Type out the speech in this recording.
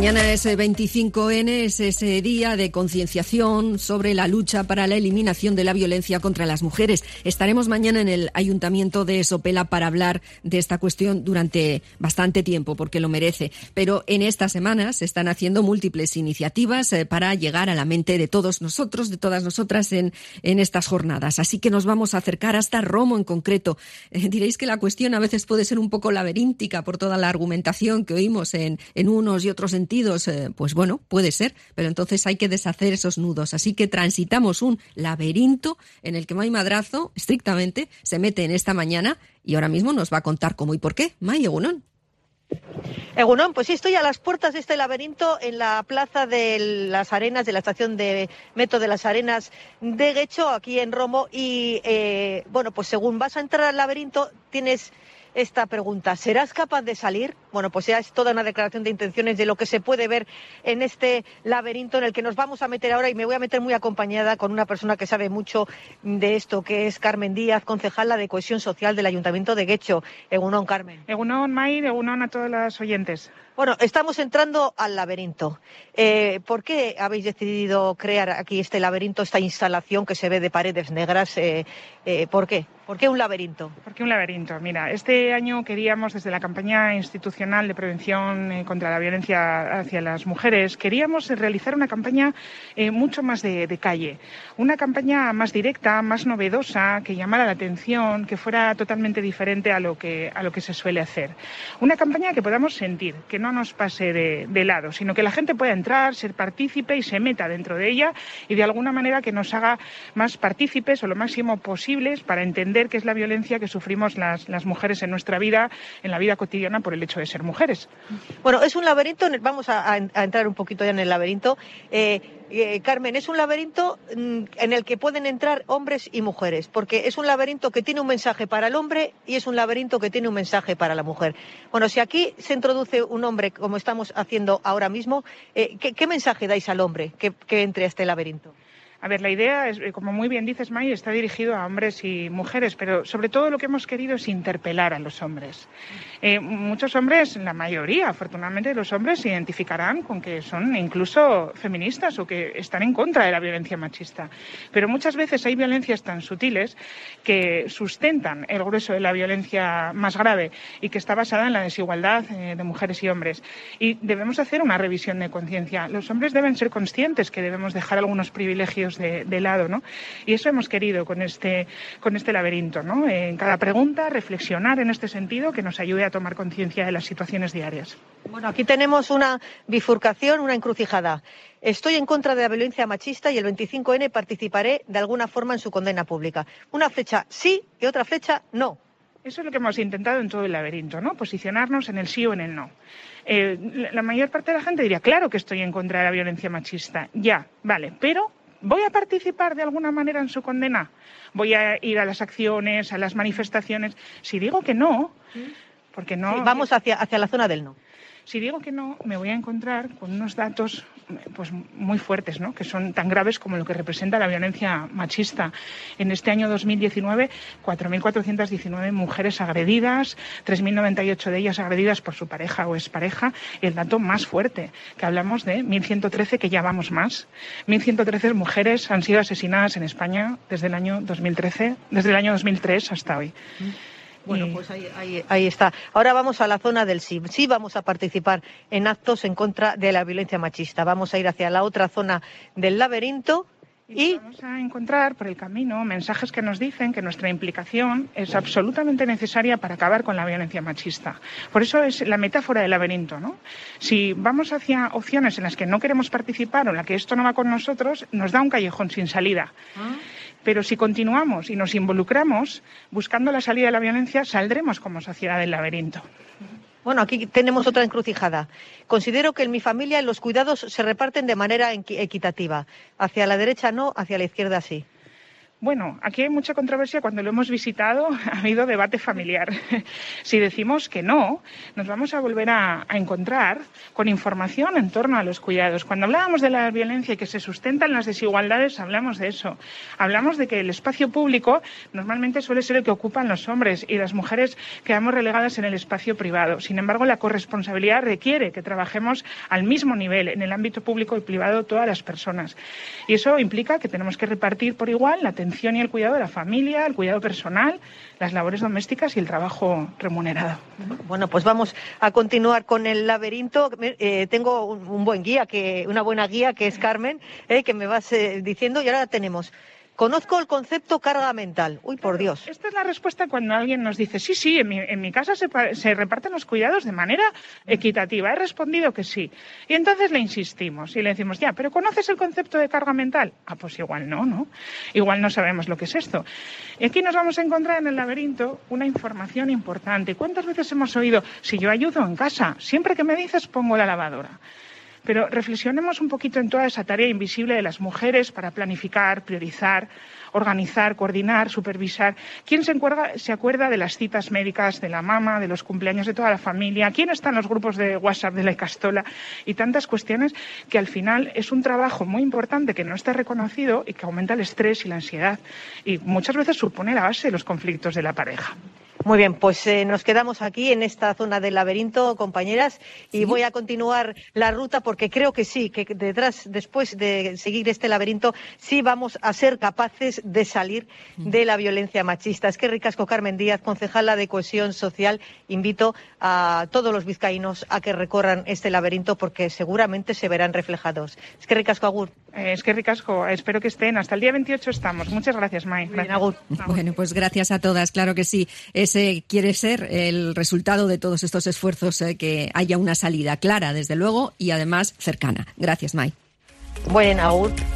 Mañana es 25N, es ese día de concienciación sobre la lucha para la eliminación de la violencia contra las mujeres. Estaremos mañana en el Ayuntamiento de Sopela para hablar de esta cuestión durante bastante tiempo, porque lo merece. Pero en estas semanas se están haciendo múltiples iniciativas para llegar a la mente de todos nosotros, de todas nosotras en estas jornadas. Así que nos vamos a acercar hasta Romo en concreto. Diréis que la cuestión a veces puede ser un poco laberíntica por toda la argumentación que oímos en unos y otros sentidos. Pues bueno, puede ser, pero entonces hay que deshacer esos nudos. Así que transitamos un laberinto en el que Mai Madrazo, estrictamente, se mete en esta mañana y ahora mismo nos va a contar cómo y por qué. Mai, egunon. Egunon, pues sí, estoy a las puertas de este laberinto en la plaza de las Arenas, de la estación de metro de las Arenas de Guecho, aquí en Romo, y bueno, pues según vas a entrar al laberinto tienes esta pregunta: ¿serás capaz de salir? Bueno, pues ya es toda una declaración de intenciones de lo que se puede ver en este laberinto en el que nos vamos a meter ahora, y me voy a meter muy acompañada con una persona que sabe mucho de esto, que es Carmen Díaz, concejala de Cohesión Social del Ayuntamiento de Guecho. Egunon, Carmen. Egunon, May, egunon a todos los oyentes. Bueno, estamos entrando al laberinto. ¿Por qué habéis decidido crear aquí este laberinto, esta instalación que se ve de paredes negras? ¿Por qué? ¿Por qué un laberinto? ¿Por qué un laberinto? Mira, este año queríamos, desde la campaña institucional de prevención contra la violencia hacia las mujeres, queríamos realizar una campaña mucho más de calle. Una campaña más directa, más novedosa, que llamara la atención, que fuera totalmente diferente a lo que se suele hacer. Una campaña que podamos sentir, que no nos pase de lado, sino que la gente pueda entrar, ser partícipe y se meta dentro de ella, y de alguna manera que nos haga más partícipes o lo máximo posibles para entender qué es la violencia que sufrimos las mujeres en nuestra vida, en la vida cotidiana, por el hecho de ser mujeres. Bueno, es un laberinto, vamos a entrar un poquito ya en el laberinto. Carmen, es un laberinto en el que pueden entrar hombres y mujeres, porque es un laberinto que tiene un mensaje para el hombre y es un laberinto que tiene un mensaje para la mujer. Bueno, si aquí se introduce un hombre, como estamos haciendo ahora mismo, ¿qué mensaje dais al hombre que entre a este laberinto? A ver, la idea es, como muy bien dices, May, está dirigido a hombres y mujeres, pero sobre todo lo que hemos querido es interpelar a los hombres. Muchos hombres, la mayoría, afortunadamente, de los hombres se identificarán con que son incluso feministas o que están en contra de la violencia machista. Pero muchas veces hay violencias tan sutiles que sustentan el grueso de la violencia más grave y que está basada en la desigualdad de mujeres y hombres. Y debemos hacer una revisión de conciencia. Los hombres deben ser conscientes que debemos dejar algunos privilegios de lado, ¿no? Y eso hemos querido con este laberinto, ¿no? En cada pregunta reflexionar en este sentido, que nos ayude a tomar conciencia de las situaciones diarias. Bueno, aquí tenemos una bifurcación, una encrucijada. Estoy en contra de la violencia machista y el 25N participaré de alguna forma en su condena pública. Una flecha sí y otra flecha no. Eso es lo que hemos intentado en todo el laberinto, ¿no? Posicionarnos en el sí o en el no. La mayor parte de la gente diría, claro que estoy en contra de la violencia machista. Ya, vale, pero ¿voy a participar de alguna manera en su condena? ¿Voy a ir a las acciones, a las manifestaciones? Si digo que no, porque no... Sí, vamos hacia la zona del no. Si digo que no, me voy a encontrar con unos datos pues muy fuertes, ¿no? Que son tan graves como lo que representa la violencia machista. En este año 2019, 4.419 mujeres agredidas, 3.098 de ellas agredidas por su pareja o expareja. Y el dato más fuerte, que hablamos de 1.113, que ya vamos más. 1.113 mujeres han sido asesinadas en España desde el año 2003 hasta hoy. Bueno, pues ahí está. Ahora vamos a la zona del sí. Sí vamos a participar en actos en contra de la violencia machista. Vamos a ir hacia la otra zona del laberinto y vamos a encontrar por el camino mensajes que nos dicen que nuestra implicación es absolutamente necesaria para acabar con la violencia machista. Por eso es la metáfora del laberinto, ¿no? Si vamos hacia opciones en las que no queremos participar o en las que esto no va con nosotros, nos da un callejón sin salida. Pero si continuamos y nos involucramos buscando la salida de la violencia, saldremos como sociedad del laberinto. Bueno, aquí tenemos otra encrucijada. Considero que en mi familia los cuidados se reparten de manera equitativa. Hacia la derecha no, hacia la izquierda sí. Bueno, aquí hay mucha controversia. Cuando lo hemos visitado ha habido debate familiar. Si decimos que no, nos vamos a volver a encontrar con información en torno a los cuidados. Cuando hablábamos de la violencia y que se sustentan las desigualdades, hablamos de eso. Hablamos de que el espacio público normalmente suele ser el que ocupan los hombres y las mujeres quedamos relegadas en el espacio privado. Sin embargo, la corresponsabilidad requiere que trabajemos al mismo nivel en el ámbito público y privado todas las personas. Y eso implica que tenemos que repartir por igual la atención y el cuidado de la familia, el cuidado personal, las labores domésticas y el trabajo remunerado. Bueno, pues vamos a continuar con el laberinto. Tengo un buen guía, una buena guía que es Carmen, que me vas diciendo, y ahora tenemos. Conozco el concepto carga mental. Uy, por Dios. Esta es la respuesta cuando alguien nos dice, sí, en mi casa se reparten los cuidados de manera equitativa. He respondido que sí. Y entonces le insistimos y le decimos, ya, ¿pero conoces el concepto de carga mental? Ah, pues igual no. Igual no sabemos lo que es esto. Y aquí nos vamos a encontrar en el laberinto una información importante. ¿Cuántas veces hemos oído, si yo ayudo en casa, siempre que me dices pongo la lavadora? Pero reflexionemos un poquito en toda esa tarea invisible de las mujeres para planificar, priorizar, organizar, coordinar, supervisar. ¿Quién se acuerda de las citas médicas de la mama, de los cumpleaños de toda la familia? ¿Quién está en los grupos de WhatsApp de la Icastola? Y tantas cuestiones que al final es un trabajo muy importante que no está reconocido y que aumenta el estrés y la ansiedad. Y muchas veces supone la base de los conflictos de la pareja. Muy bien, pues nos quedamos aquí en esta zona del laberinto, compañeras, y voy a continuar la ruta porque creo que sí, que después de seguir este laberinto, sí vamos a ser capaces de salir de la violencia machista. Es que ricasco Carmen Díaz, concejala de Cohesión Social, invito a todos los vizcaínos a que recorran este laberinto porque seguramente se verán reflejados. Es que ricasco, agur. Es que ricasco, espero que estén. Hasta el día 28 estamos. Muchas gracias, Mai. Bien, agur. Bueno, pues gracias a todas, claro que sí. Ese quiere ser el resultado de todos estos esfuerzos, que haya una salida clara, desde luego, y además cercana. Gracias, Mai. Buen agur.